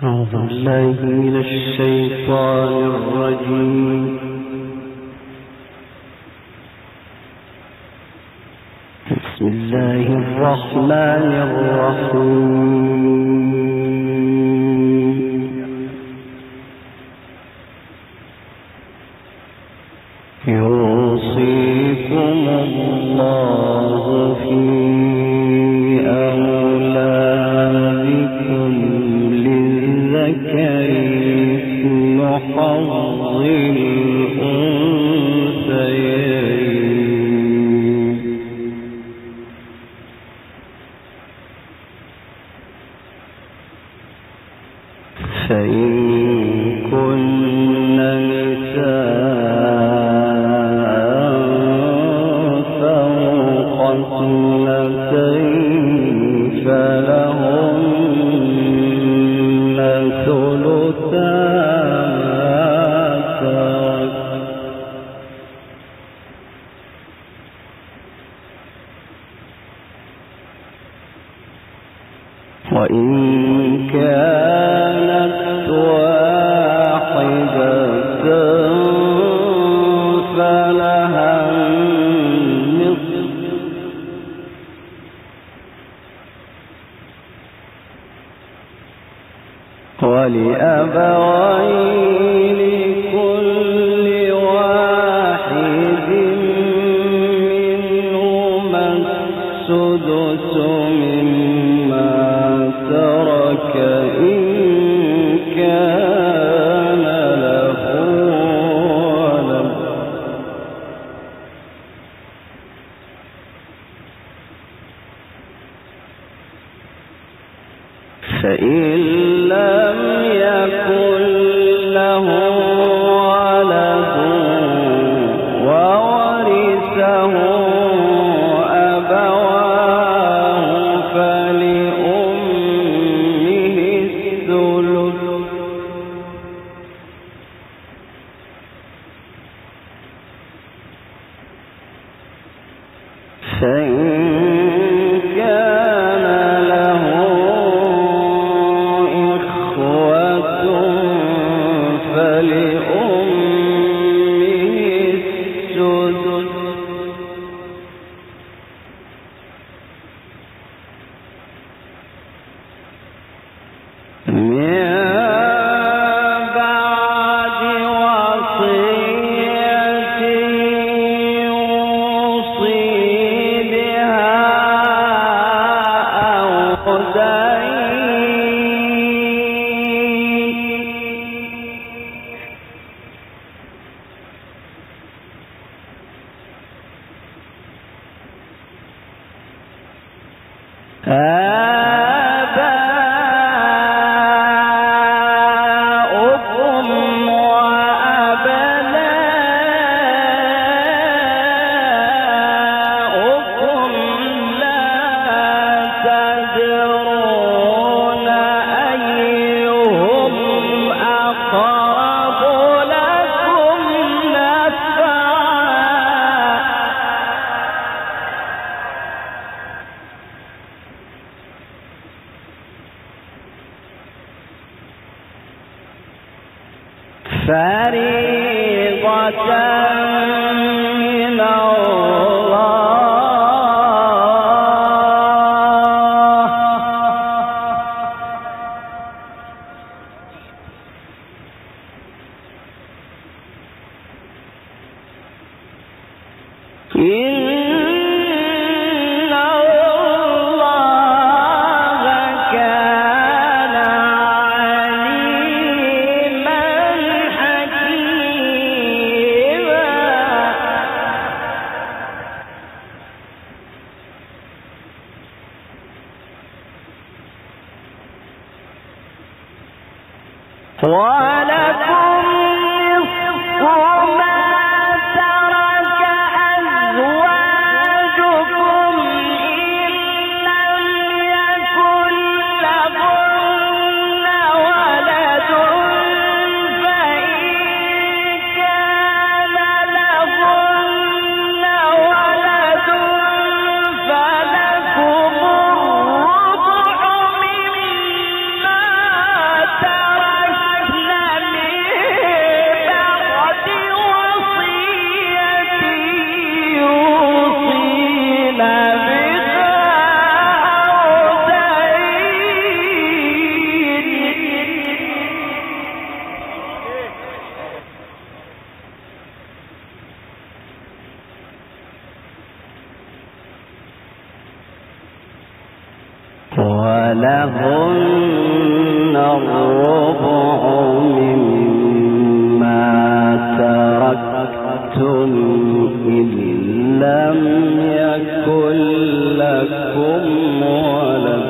أعوذ بالله من الشيطان الرجيم. بسم الله الرحمن الرحيم. يوصيكم الله في أولادكم للذكر مثل حظ الأنثيين. فإن كن نساء فوق اثنتين فلهن ثلثا ما ترك وإن كانت واحدة فلها النصف ولأبويه لكل واحد منهما السدس مما ترك إن كان له ولد فإن لم يكن له ولد وورثه أبواه فلأمه الثلث فإن كان له إخوة فلأمه السدس من بعد وصية يوصي بها أو دين. آباؤكم وأبناؤكم لا تدرون أيهم أقرب لكم نفعا فريضة من الله. إن الله كان عليما حكيما. ولكم نصف ما ترك أزواجكم إن لم يكن لهن ولد فإن كان لهن ولد فلكم الربع مما ترك الربع مما تركتم إن لم يكن لكم ولد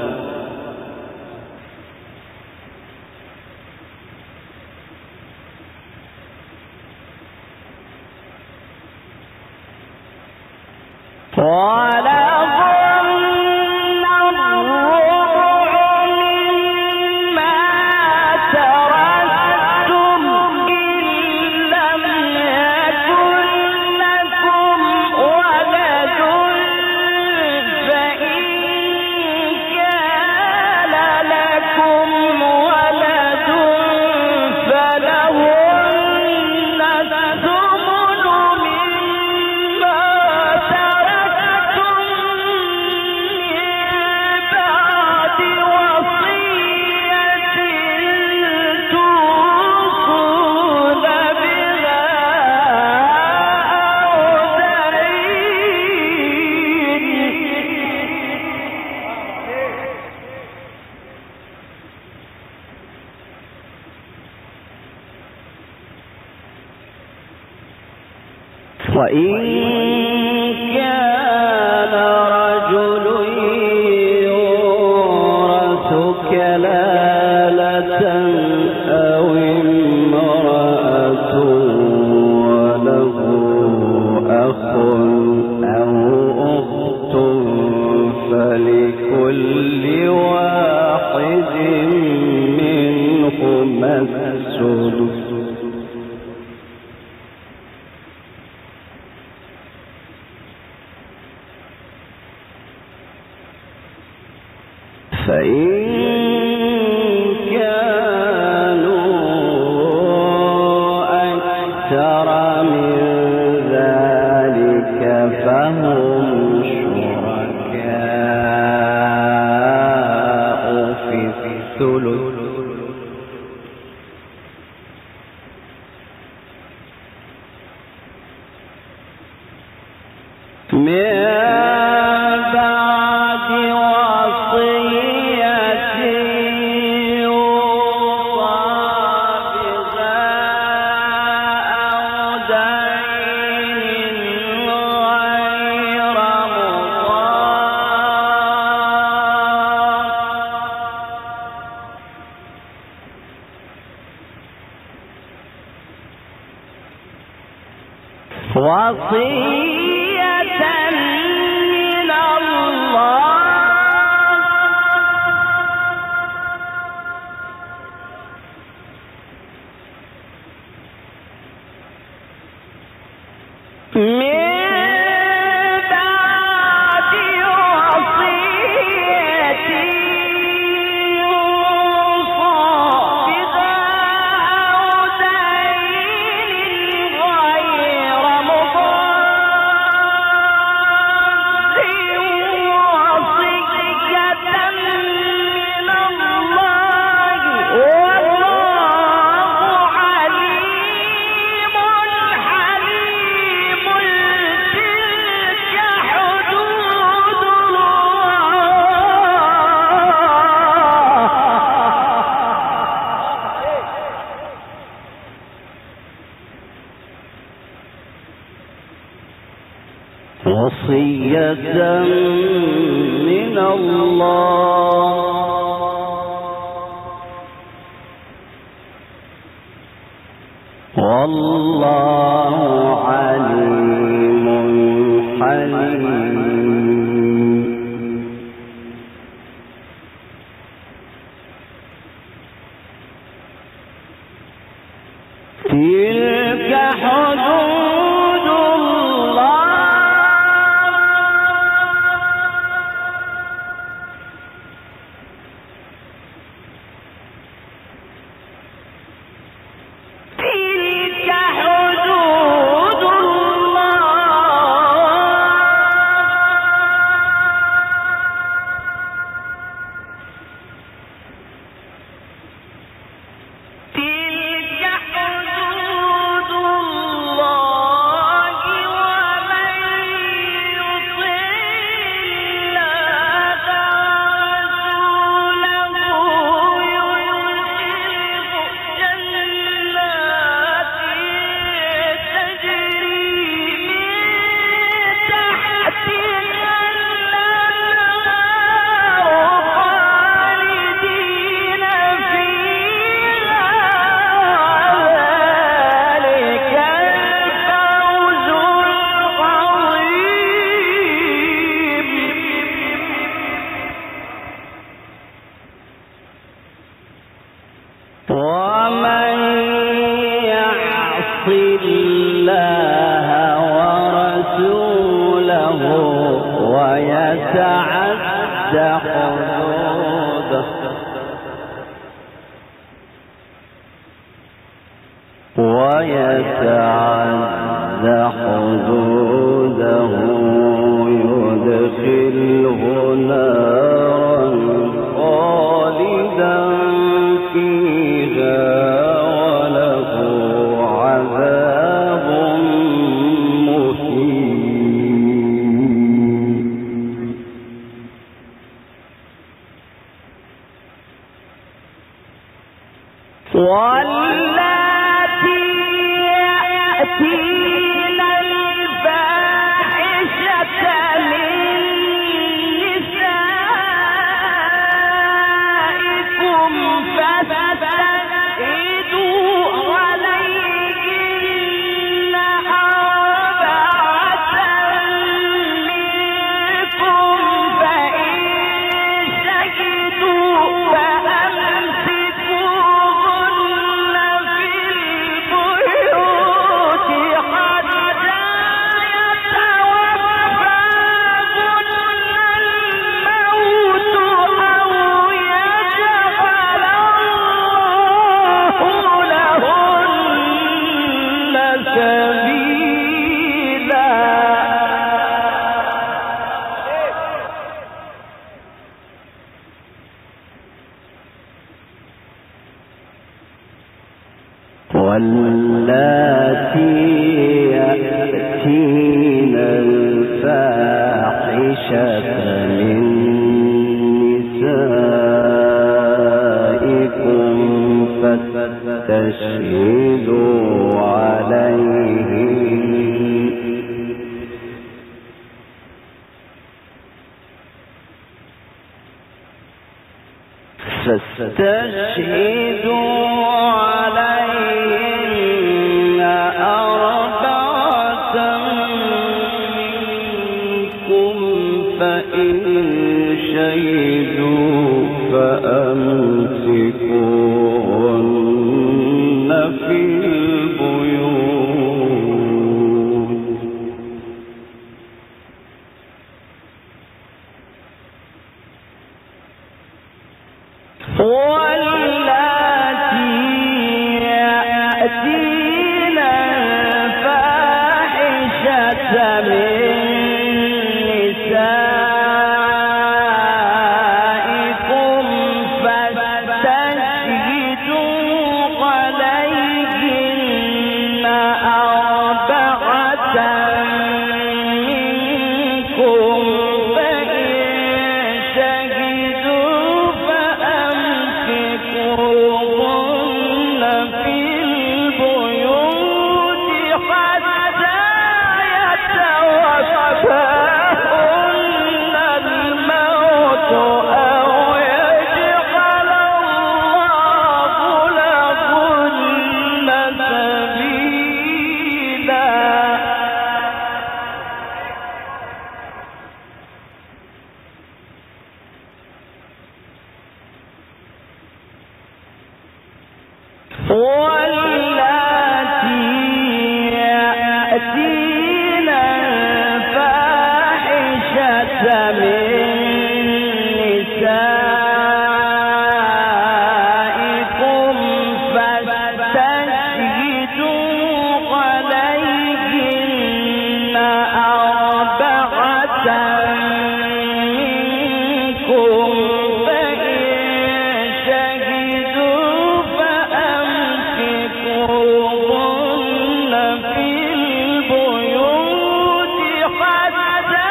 وإن كان رجل يورث كلالة أو امرأة وله أخ أو أخت فلكل واحد منهما السدس فإن كانوا أكثر من ذلك فهم شركاء في الثلث وصية من الله وصية من الله والله عليم حليم تلك حدود الله ومن يعص الله ورسوله ويتعد حدوده يدخله نارا خالدا فيها وله عذاب مهين. واللاتي يأتين الفاحشة من نسائكم فاستشهدوا عليهن أربعة منكم فإن شهدوا فأمسكوهن في البيوت حتى يتوفاهن الموت أو يجعل الله لهن سبيلا. واللاتي يأتين الفاحشة من نسائكم فاستشهدوا عليهن أربعة منكم فإن شهدوا فأمسكوهن في البيوت واللاتي يأتين الفاحشة من نسائكم فاستشهدوا عليهن أربعة منكم فإن شهدوا فأمسكوهن في البيوت حتى يتوفاهن الموت أو يجعل الله لهن سبيلا. واللاتي يأتين الفاحشة من نسائكم فاستشهدوا عليهن أربعة منكم فإن شهدوا فأمسكوهن في البيوت حتى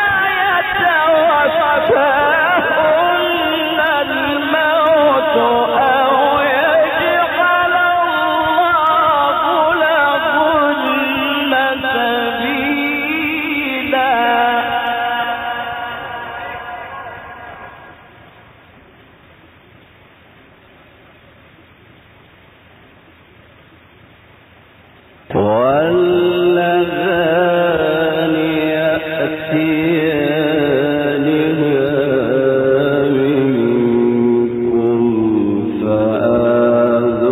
يتوفاهن الموت أو يجعل الله لهن سبيلا. واللذان يأتيانها منكم فآذوهما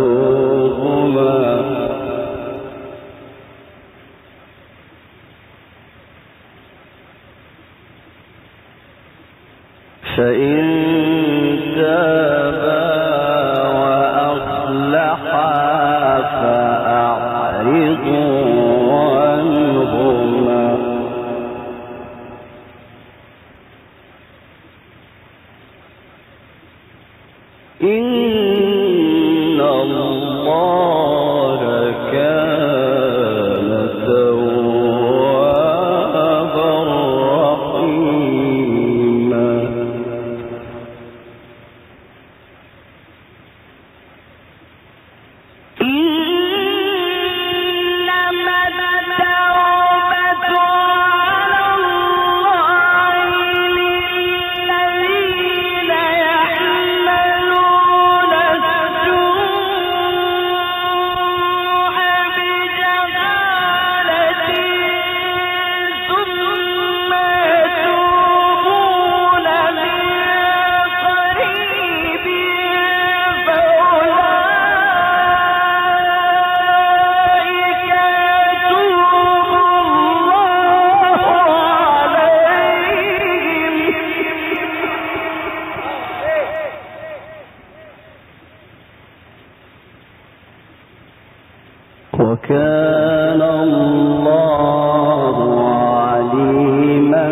وكان الله عليما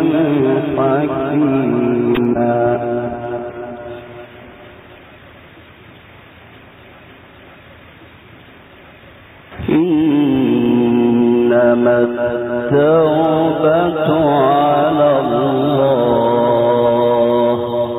حكيما إنما التوبة على الله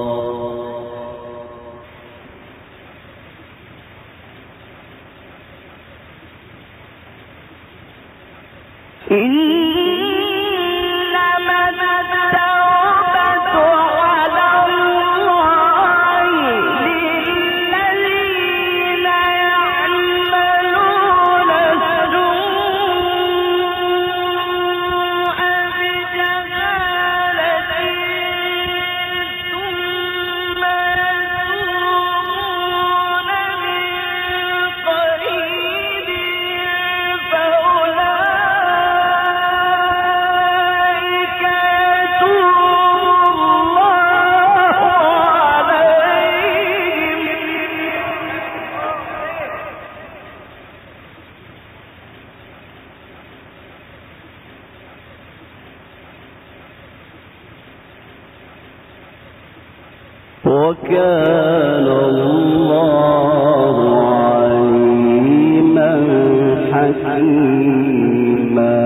وكان الله عليما حكيما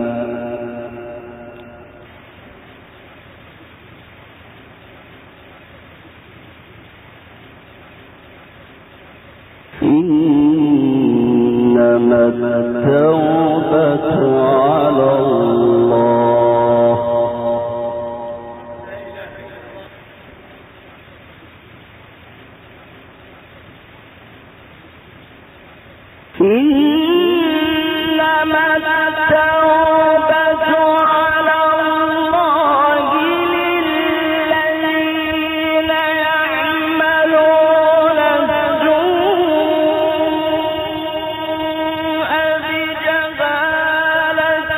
إنما التوبة على الله إنما التوبة على الله للذين يعملون السوء بجهالة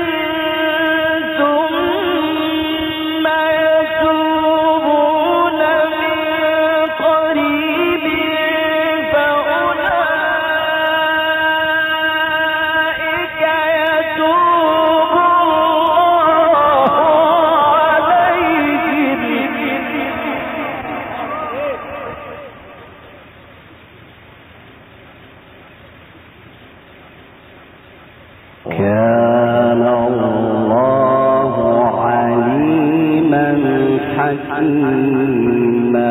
ثم يتوبون من قريب كان الله عليما حكيما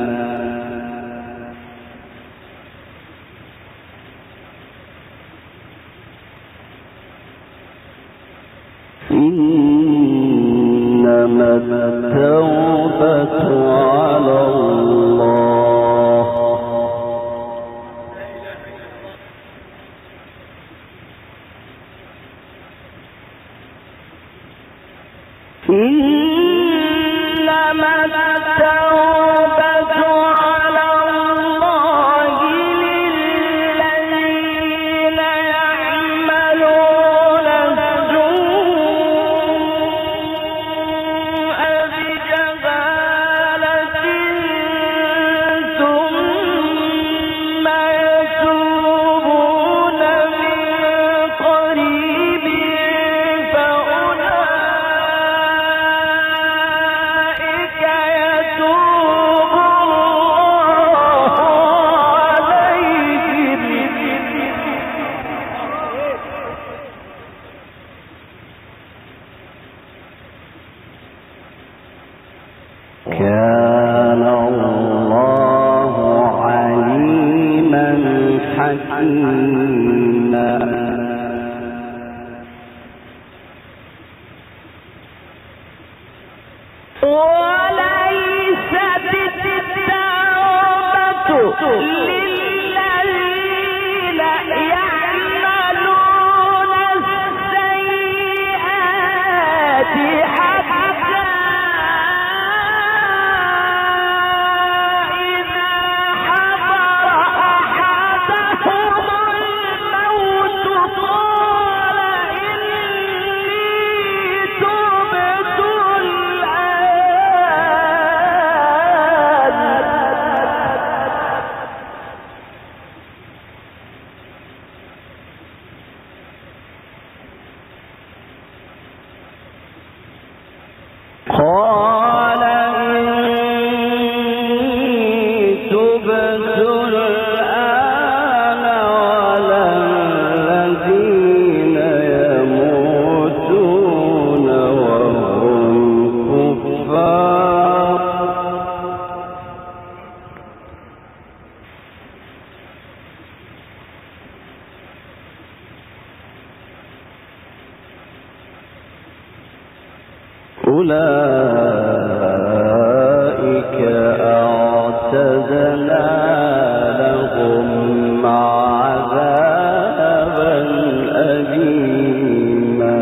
إنما التوبة على الله إنما التوبة على الله للذين يعملون السوء بجهالة ثم يتوبون من قريب كان الله عليما حكيما وليست التوبة للذين يعملون السيئات حتى إذا حضر أحدهم الموت قال إني تبت الآن ولا الذين يموتون وهم كفار أولئك أعتدنا لهم عذابا أليما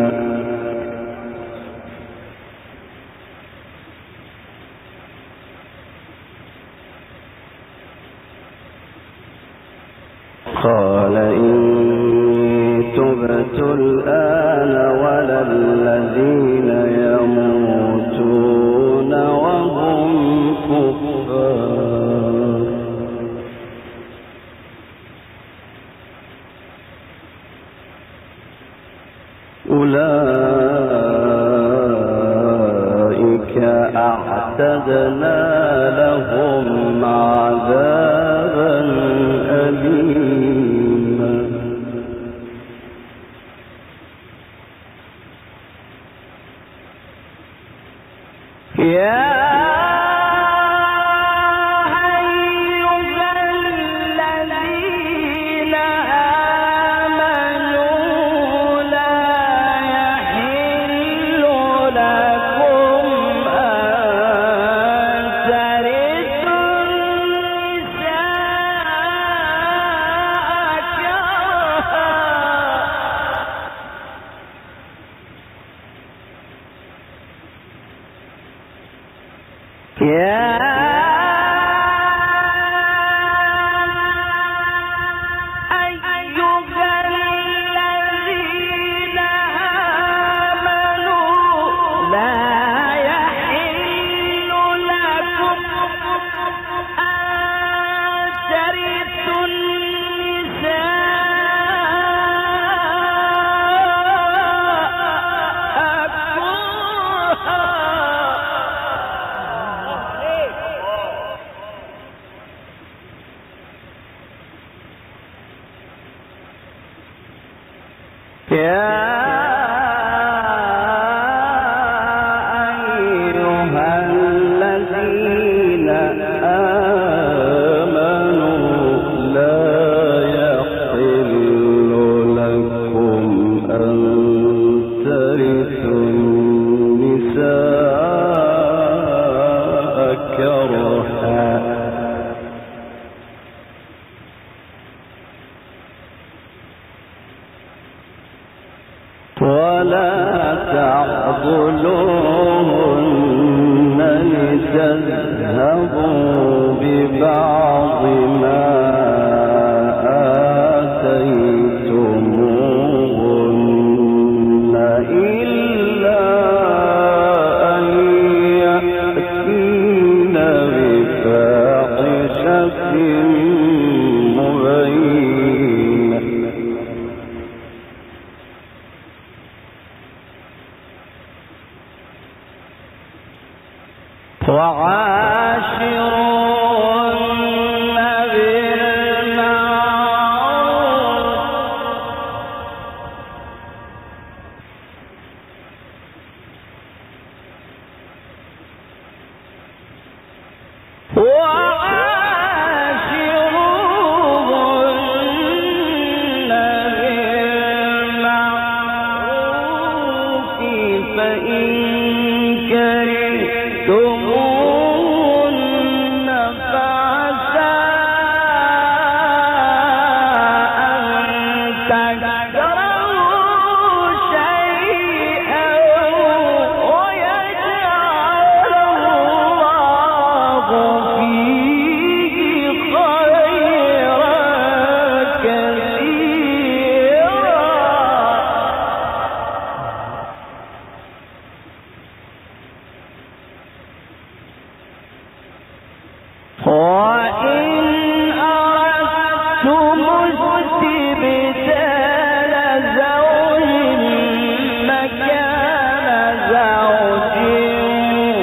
قال إني تبت الآن ولا الذين يموتون وهم كفار أولئك أعتدنا لهم عذابا أليما يا ولا تعضلوهن لتذهبوا ببعض ما آتيتموهن إلا أن يأتين بفاحشة مبينة وعاشروهن بالمعروف فإن كرهتموهن فعسى أن تكرهوا شيئا ويجعل الله فيه خيرا كثيرا وإن أردتم استبدال زوج مكان زوج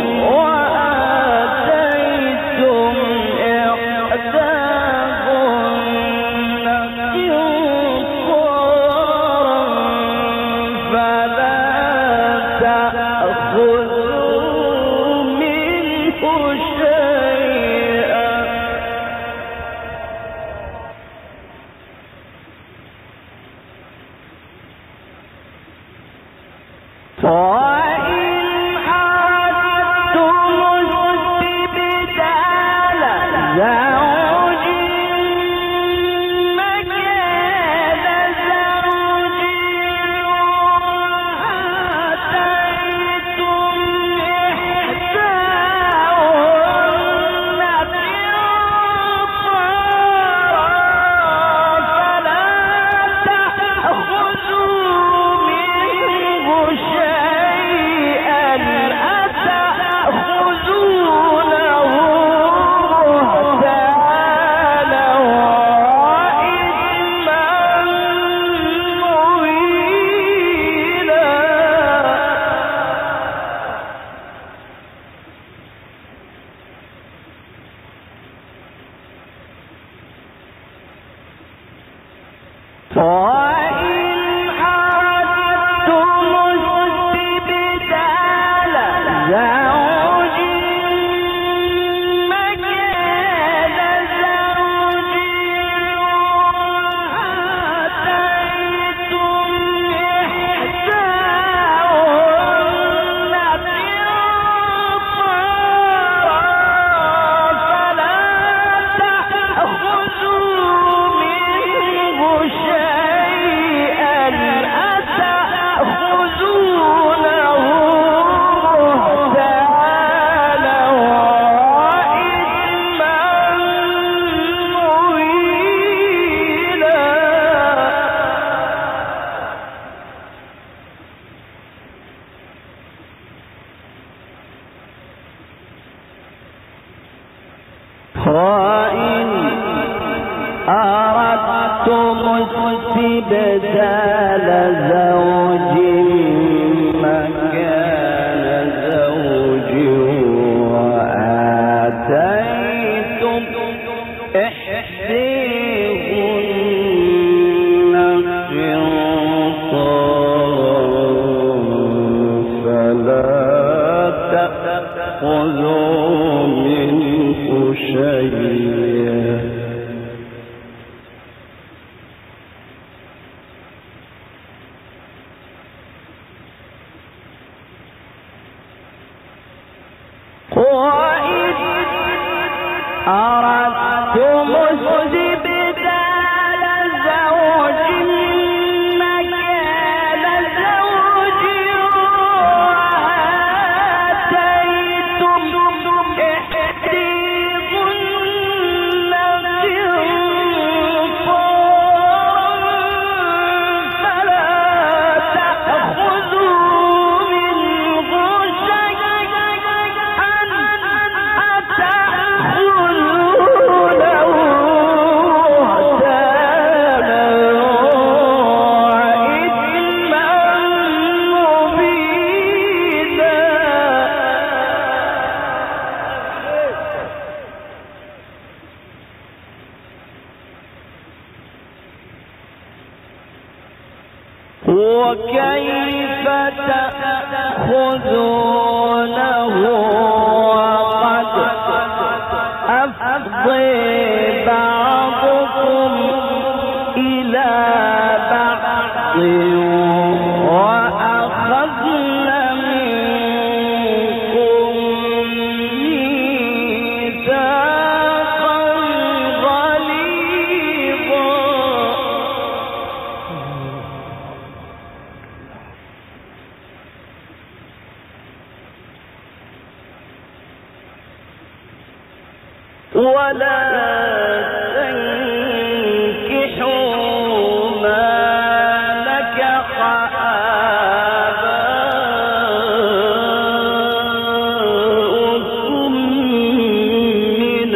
وكيف تأخذونه وقد أفضي بعضكم إلى بعض وأخذن منكم ميثاقا غليظا. ولا تنكحوا ما نكح آباؤكم من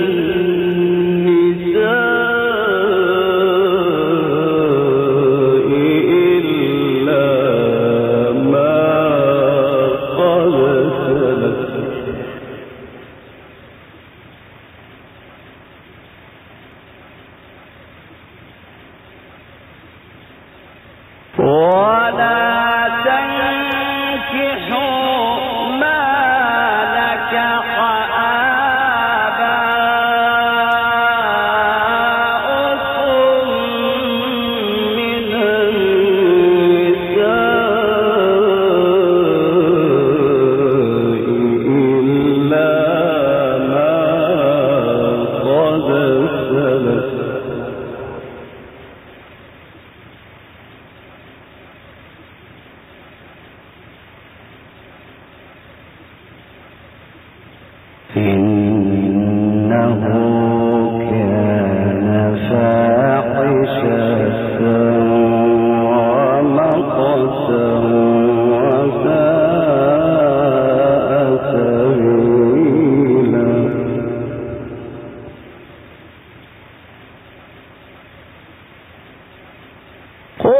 النساء إلا ما قد سلف. ولا تنكحوا ما نكح آباؤكم من النساء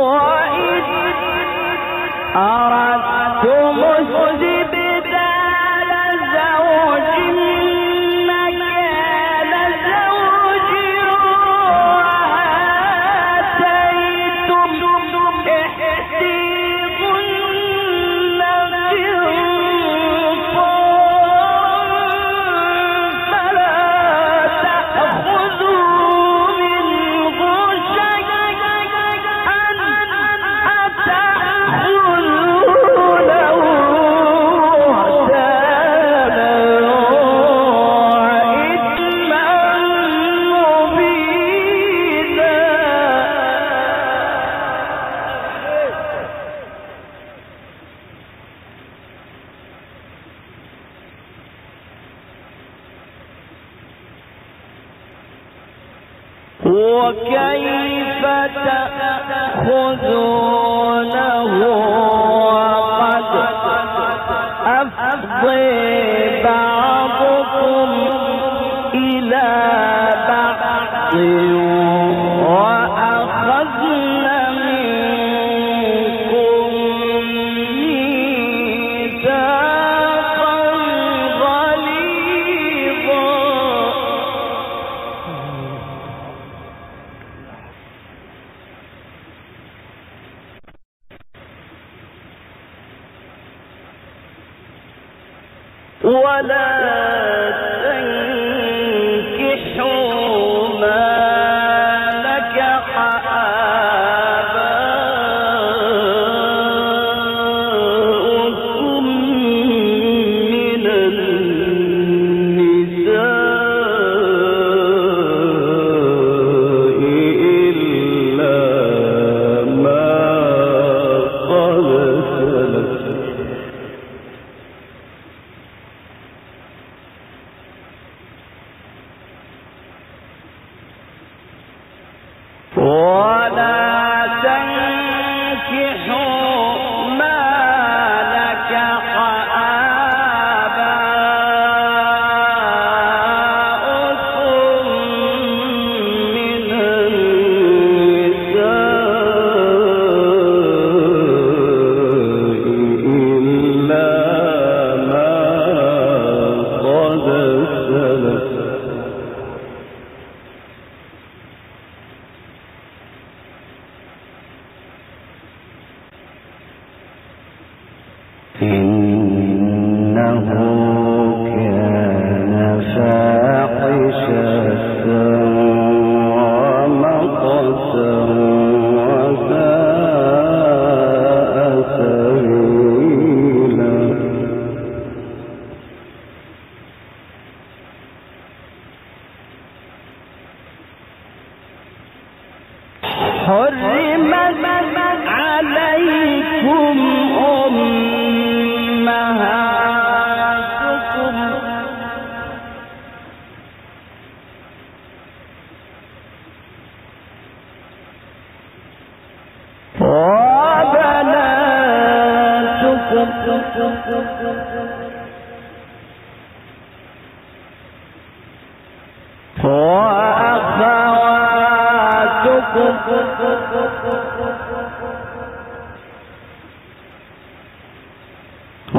وإذ أردتم استبدال زوج مكان زوج وآتيتم إحداهن قنطارا فلا تأخذوا منه شيئا أتأخذونه بهتانا وإثما مبينا. وكيف تأخذونه وقد أفضى بعضكم إلى بعض وأخذن منكم ميثاقا غليظا. ولا تنكحوا ما نكح آباؤكم من النساء إلا ما قد سلف. ولا تنكحوا ما نكح آباؤكم من النساء إلا ما قد سلف. إنه كان فاحشة ومقتا وساء سبيلا. حرمت عليكم أمهاتكم وبناتكم وأخواتكم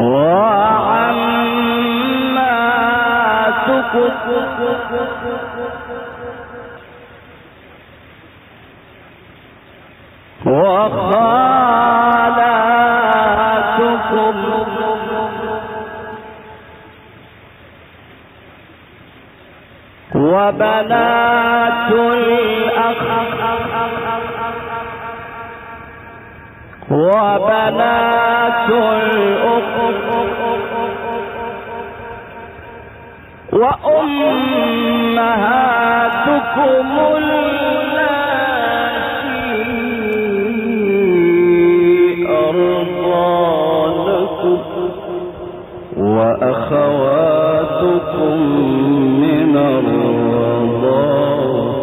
وعماتكم وخالاتكم وبنات الأخ وبنات الأخت وأمهاتكم اللاتي أرضعنكم وأخواتكم من الرضاعة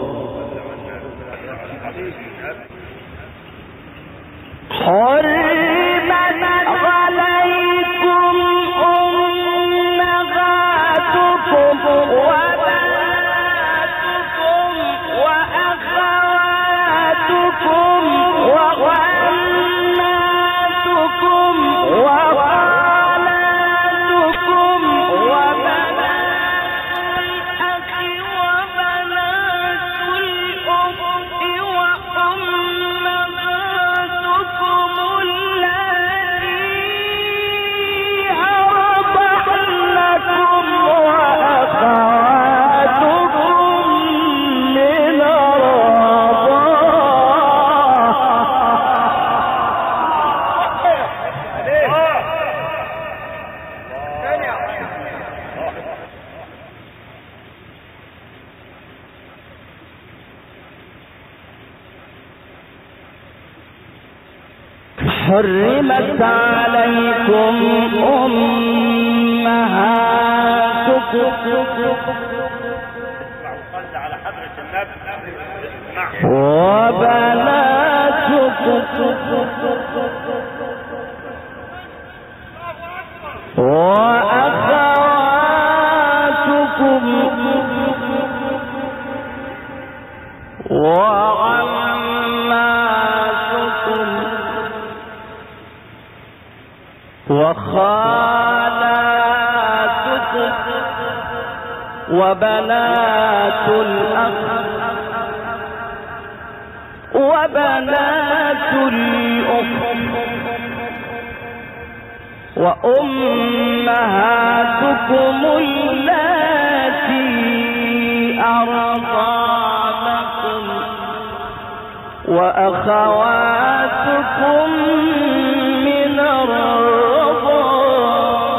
حرمت عليكم أمهاتكم وبناتكم وأخواتكم حرمت عليكم أمهاتكم وبناتكم وأخواتكم وعماتكم وخالاتكم وبنات الأخ وبنات الأخت وأمهاتكم اللاتي أرضعنكم وأخواتكم من الرضاعة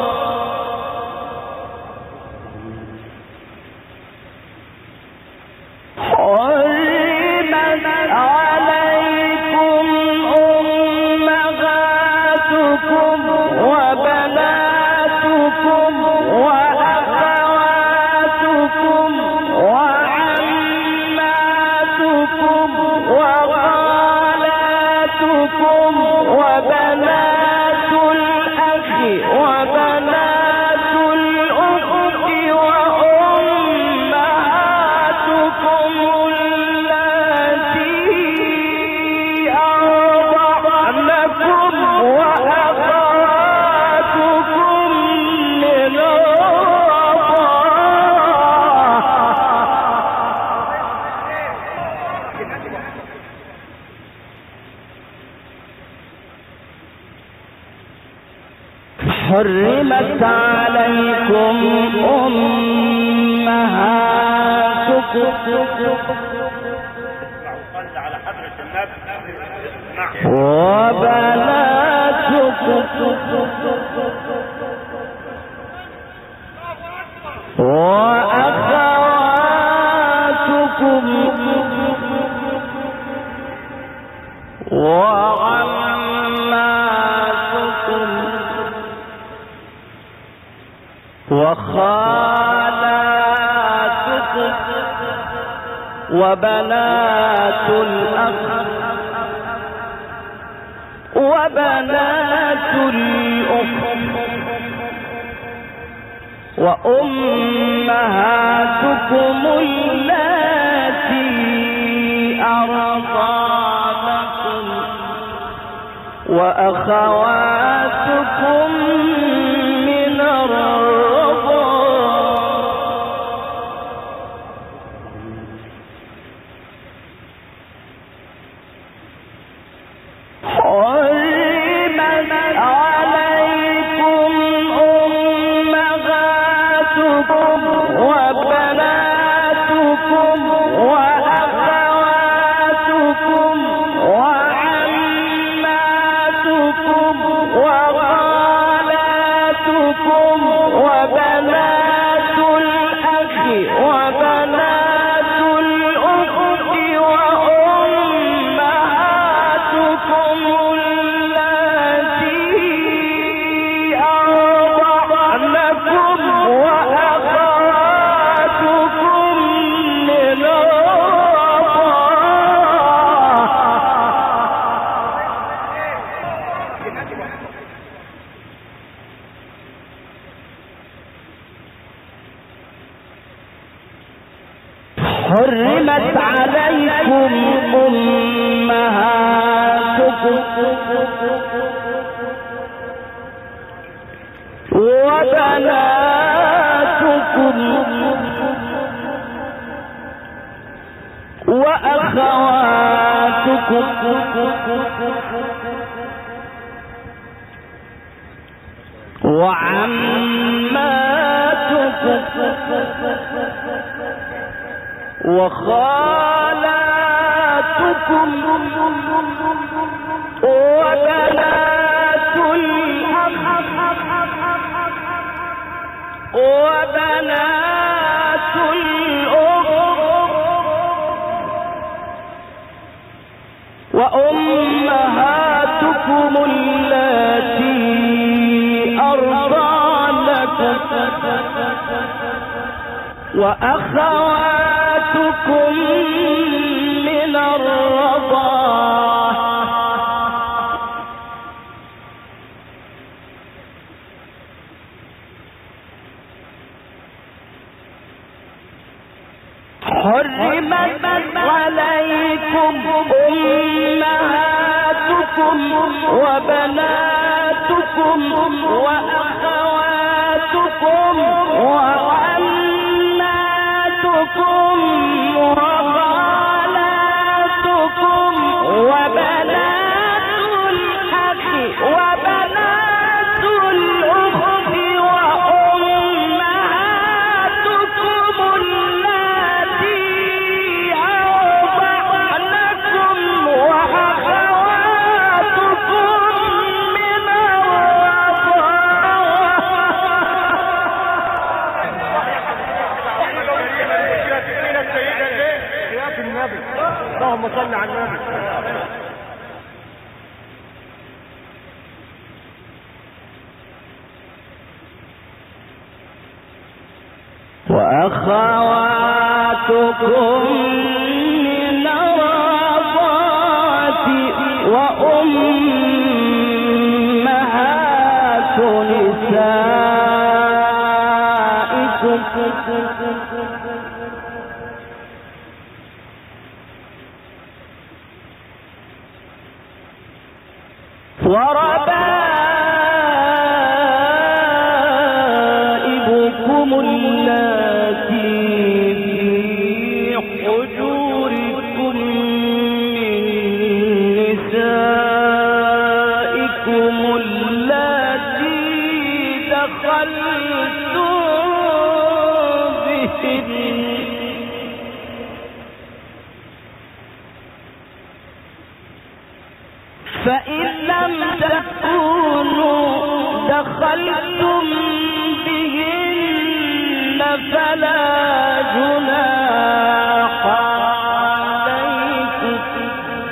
حرمت عليكم أمهاتكم وبناتكم وأخواتكم وعماتكم وخالاتكم وبنات الأخ وبنات الأخت وأمهاتكم اللاتي أرضعنكم وأخواتكم من حرمت عليكم أمهاتكم وبناتكم وأخواتكم وعماتكم وخالاتكم وبنات الأخ وبنات الأخت وأمهاتكم اللاتي أرضعنكم وأخواتكم من الرضاعة حرمت عليكم أمهاتكم وبناتكم وأخواتكم وعماتكم وخالاتكم وبنات الأخ وبنات الأخت وأمهاتكم اللاتي أرضعنكم وأخواتكم من حرمت عليكم أمهاتكم وبناتكم وأخواتكم وعماتكم وخالاتكم وبنات الأخ وبنات الأخت وأمهاتكم وأخواتكم من الرضاعة حرمت عليكم أمهاتكم وبناتكم وأخواتكم وعماتكم وخالاتكم وبنات الأخ وبنات الأخت وأمهاتكم اللاتي أرضعنكم وأخواتكم من النبي. اللهم صل على النبي. وأخواتكم من الرضاعة وأمهات نسائكم وربائبكم اللاتي في حجوركم من نسائكم اللاتي دخلتم بهن فإن لم تكونوا دخلتم بهن فلا جناح عليكم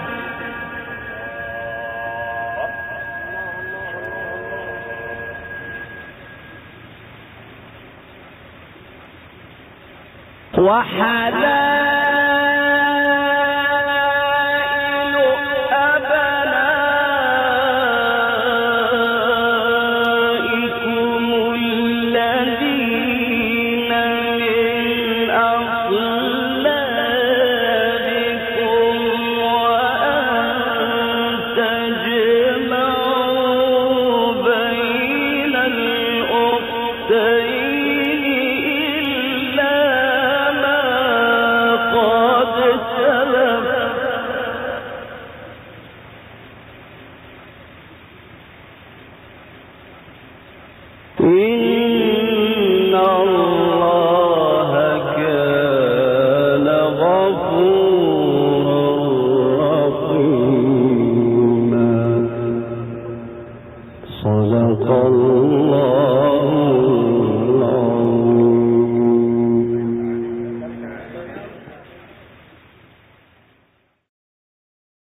وحلائل أبنائكم الذين من أصلابكم وأن تجمعوا بين الأختين إلا ما قد سلف إن الله كان غفورا رحيما. صدق الله.